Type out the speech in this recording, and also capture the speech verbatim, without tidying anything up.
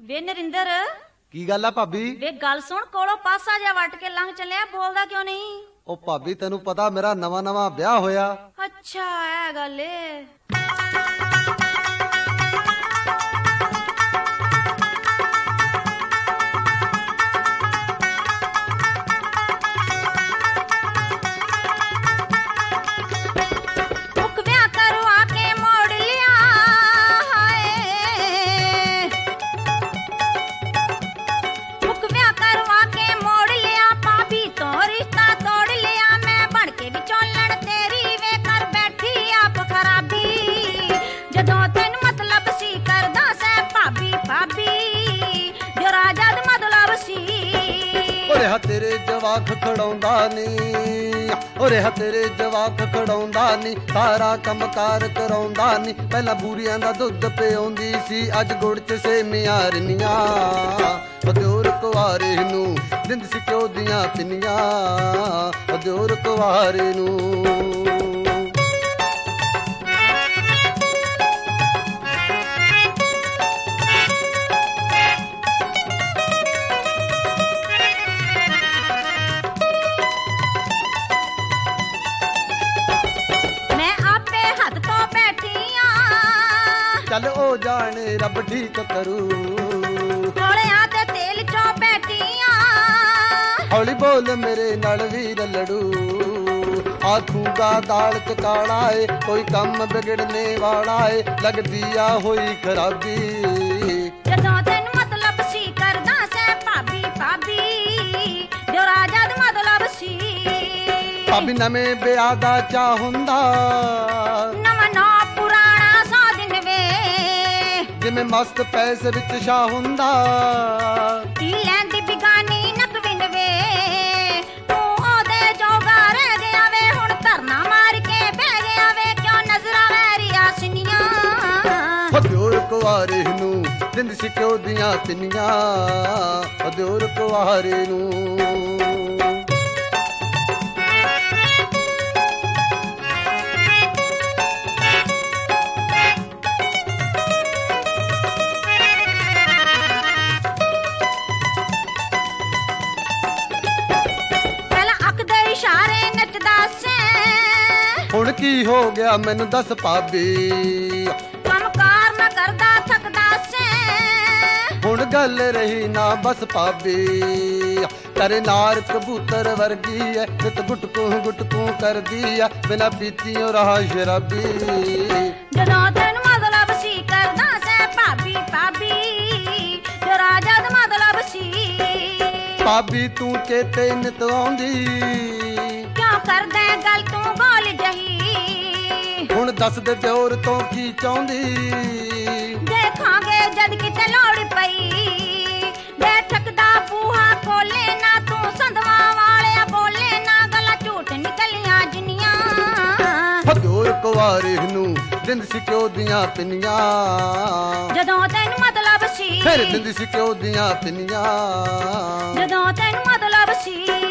ਵੇ ਨਰਿੰਦਰ ਕੀ ਗੱਲ ਆ ਭਾਬੀ? ਵੇ ਗੱਲ ਸੁਣ, ਕੋਲੋਂ ਪਾਸਾ ਜਿਹਾ ਵੱਟ ਕੇ ਲੰਘ ਚੱਲਿਆ, ਬੋਲਦਾ ਕਿਉਂ ਨਹੀਂ? ਉਹ ਭਾਬੀ ਤੈਨੂੰ ਪਤਾ ਮੇਰਾ ਨਵਾਂ ਨਵਾਂ ਵਿਆਹ ਹੋਇਆ। ਅੱਛਾ ਇਹ ਗੱਲ ਏ। ਤੇਰੇ ਜਵਾਕ ਖੜਾਉਂਦਾ ਨੀ, ਓਰੇ ਹਾ ਤੇਰੇ ਜਵਾਕ ਖੜਾਉਂਦਾ ਨੀ, ਸਾਰਾ ਕੰਮ ਕਾਰ ਕਰਾਉਂਦਾ ਨੀ। ਪਹਿਲਾਂ ਬੂਰੀਆਂ ਦਾ ਦੁੱਧ ਪਿਆਉਂਦੀ ਸੀ, ਅੱਜ ਗੁੜ ਚ ਸੇਮੀਆਂ ਰਿੰਨੀਆਂ। ਦਿਓਰ ਕੁਆਰੇ ਨੂੰ ਦਿੰਦ ਸੀ ਘਿਓ ਦੀਆਂ ਪਿੰਨੀਆਂ, ਦਿਓਰ ਕੁਆਰੇ ਨੂੰ। ਚੱਲ ਉਹ ਜਾਣੇ ਰੱਬ ਠੀਕ ਕਰੂ, ਕੋਲਿਆਂ ਤੇ ਤੇਲ ਚੋਂ ਬੈਠੀਆਂ। ਹੌਲੀ ਬੋਲ ਮੇਰੇ ਨਾਲ ਵੀਰ ਲੜੂ, ਆਖੂਗਾ ਦਾਲ ਚ ਕਾਲਾ ਏ, ਕੋਈ ਕੰਮ ਵਿਗੜਨੇ ਵਾਲਾ ਏ, ਲੱਗਦੀ ਆ ਹੋਈ ਖਰਾਬੀ। ਜਦੋਂ ਤੈਨੂੰ ਮਤਲਬ ਸੀ ਕਰਦਾ ਸੈ ਭਾਬੀ ਭਾਬੀ, ਜੋ ਰਾਜਾ ਦਾ ਮਤਲਬ ਸੀ। ਭਾਬੀ ਨਵੇਂ ਵਿਆਹ ਦਾ ਚਾਹ ਹੁੰਦਾ, ਨਵਾਂ ਨਾ ਪੁਰਾਣਾ ਸੌ ਦਿਨ ਵੇ, ਜਿਵੇਂ ਮਸਤ ਪੈਸੇ ਵਿੱਚ ਸ਼ਾਹ ਹੁੰਦਾ। ਕੀ ਲੈਂਦੀ ਬਿਗਾਨੀ ਨਕਵਿਨ ਵੇ, ਤੂੰ ਉਹਦੇ ਜੋਗਾ ਰਹਿ ਗਿਆ ਵੇ, ਹੁਣ ਧਰਨਾ ਮਾਰ ਕੇ ਬਹਿ ਗਿਆ ਵੇ, ਕਿਉਂ ਨਜ਼ਰਾਂ ਵੈਰੀਆਂ ਸਿੰਨੀਆਂ। ਦਿਓਰ ਕੁਆਰੇ ਨੂੰ ਦਿੰਦ ਸੀ ਘਿਓ ਦੀਆਂ ਪਿੰਨੀਆਂ, ਦਿਓਰ ਕੁਆਰੇ ਨੂੰ। ਹੁਣ ਕੀ ਹੋ ਗਿਆ ਮੈਨੂੰ ਦੱਸ ਭਾਬੀ, ਕੰਮ ਕਾਰ ਨਾ ਕਰਦਾ ਥੱਕਦਾ ਸੈਂ। ਹੁਣ ਗੱਲ ਰਹੀ ਨਾ ਬਸ ਭਾਬੀ, ਤੇਰੇ ਨਾਰ ਕਬੂਤਰ ਵਰਗੀ ਐ, ਨਿਤ ਗੁਟਕੂ ਗੁਟਕੂ ਕਰਦੀ ਐ, ਬਿਨਾ ਪੀਤੀਓ ਰਹਾ ਸ਼ਰਾਬੀ। ਜਦੋਂ ਤੈਨੂੰ ਮਤਲਬ ਸੀ ਕਰਦਾ ਸੈਂ ਭਾਬੀ ਭਾਬੀ, ਜੋ ਰਾਜਾ ਦਾ ਮਤਲਬ ਸੀ। ਭਾਬੀ ਤੂੰ ਚੇਤੇ ਨਿਤ ਆਉਂਦੀ, ਕਿਉਂ ਕਰਦਾ ਗੱਲ ਤੂੰ ਗੋਲ ਜਹੀ। ਹੁਣ ਦੱਸ ਦੇ ਦਿਓਰ ਤੋਂ ਕੀ ਚਾਹੁੰਦੀ, ਦੇਖਾਂਗੇ ਜਦ ਕਿਤੇ ਲੋੜ ਪਈ, ਬੈਠਕ ਦਾ ਬੂਹਾ ਖੋਲੇ ਨਾ, ਤੂੰ ਸੰਧਵਾ ਵਾਲਿਆ ਬੋਲੇ ਨਾ, ਗੱਲਾਂ ਝੂਠ ਨਿਕਲੀਆਂ ਜਿੰਨੀਆਂ। ਦਿਓਰ ਕੁਆਰੇ ਨੂੰ ਦਿੰਦ ਸੀ ਘਿਓ ਦੀਆਂ ਪਿੰਨੀਆਂ, ਜਦੋਂ ਤੈਨੂੰ ਮਤਲਬ ਸੀ, ਫਿਰ ਦਿੰਦ ਸੀ ਘਿਓ ਦੀਆਂ ਪਿੰਨੀਆਂ, ਜਦੋਂ ਤੈਨੂੰ ਮਤਲਬ ਸੀ।